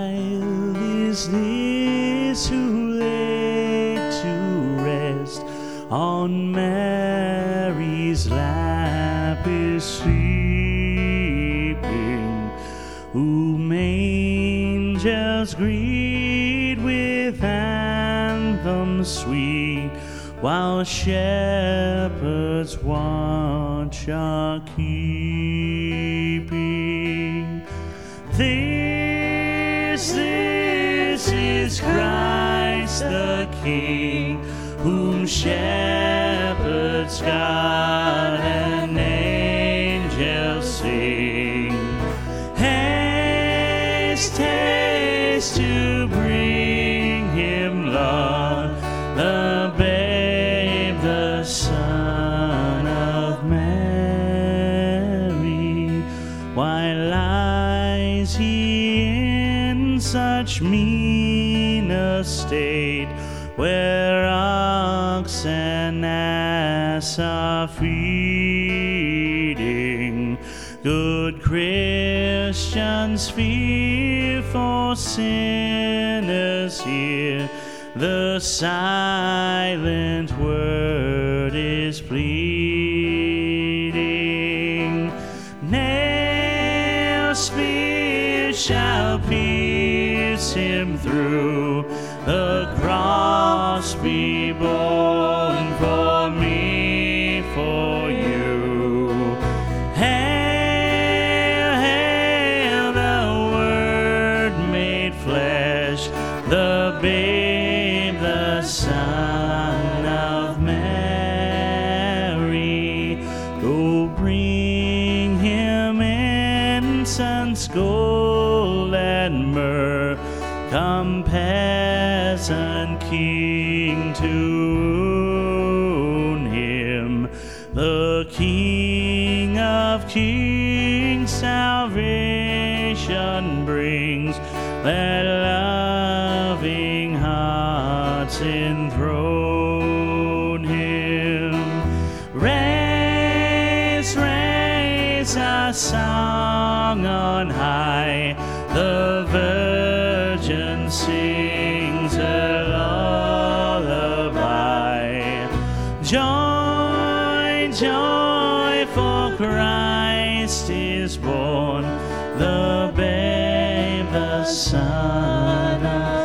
child is this who laid to rest on Mary's lap is sleeping, whom angels greet with anthems sweet, while shepherds watch are keeping. This is Christ the King, whom shepherds guard and angels sing. Haste, haste to bring him, Lord, the babe, the Son of Mary. Why lies he in such mean estate, where ox and ass are feeding? Good Christians, fear for sinners here, the silent word is pleading. Nail spear shall pierce him through, the cross be borne for me, for you. Hail, hail the Word made flesh, the babe, the Son of Mary. Go bring him incense, gold, and myrrh. Come, peasant king, to own him, the King of kings. Salvation brings, let loving hearts enthrone him. Raise, raise a song on high, the Virgin sings a lullaby. Joy, joy, for Christ is born, the babe, the Son of